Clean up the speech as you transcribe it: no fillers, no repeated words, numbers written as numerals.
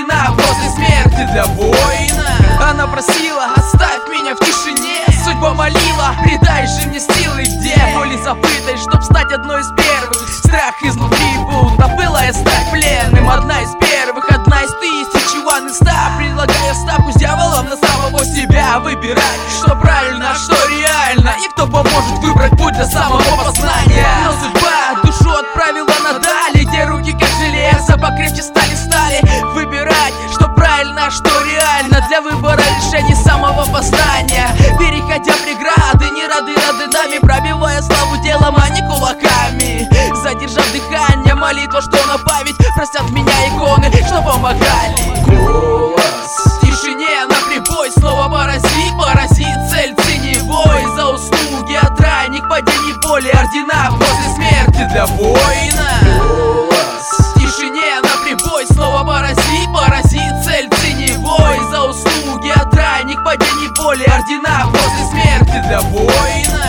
ордена после смерти для воина. Она просила, оставь меня в тишине. Судьба молила, придай же мне силы, где боли забытой, чтоб стать одной из первых. Страх изнутри будто пылая стать пленным. Одна из первых, одна из тысячи, one из 100. Предлагаю ставку с дьяволом на самого себя. Выбирать, что правильно, а что реально, и кто поможет выбрать путь для самого познания. Но судьба душу отправила надали, где руки как железо покрепче стали. Выбирать, что правильно, а что реально, для выбора решений самого познания. Переходя преграды, не рады нами, пробивая славу делом, а не кулаками. Задержав дыхание, молитва, что напавить, простят меня иконы, что помогали. Голос в тишине наперебой, снова порази цель теневой. За услуги от ранних падений боли, ордена после смерти для воина. Голос в тишине наперебой, снова порази цель теневой. За услуги от ранних падений боли, ордена после смерти для воина.